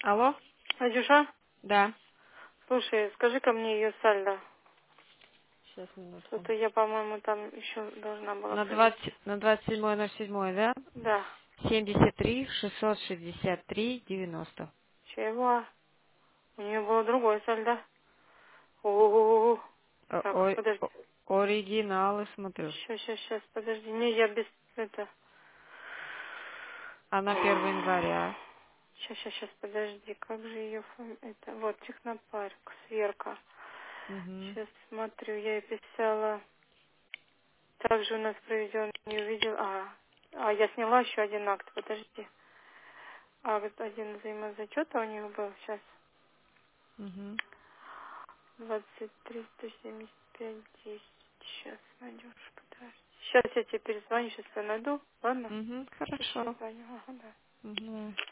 Алло? Надюша, Да. слушай, скажи-ка мне ее сальдо. Сейчас, минутку. Что-то я, по-моему, там еще должна была На проверить. 20, на 27.07, да? Да. 73 663 90. Чего? У нее было другое сальдо. О-о-о. О- Так, ой, подожди. оригиналы смотрю. Сейчас, подожди. Не, я без... Это... А на 1 января? Сейчас, подожди. Как же ее... Это... Вот, технопарк, сверка. Угу. Сейчас смотрю, я ей писала... Также у нас проведен, не увидел... я сняла еще один акт, подожди. Акт один взаимозачета у них был сейчас. Угу. 23 175 10. Сейчас, Надюш, подожди. Сейчас я тебе перезвоню, сейчас я найду. Ладно? Угу. Сейчас Хорошо. перезвоню. Ага, да. Угу.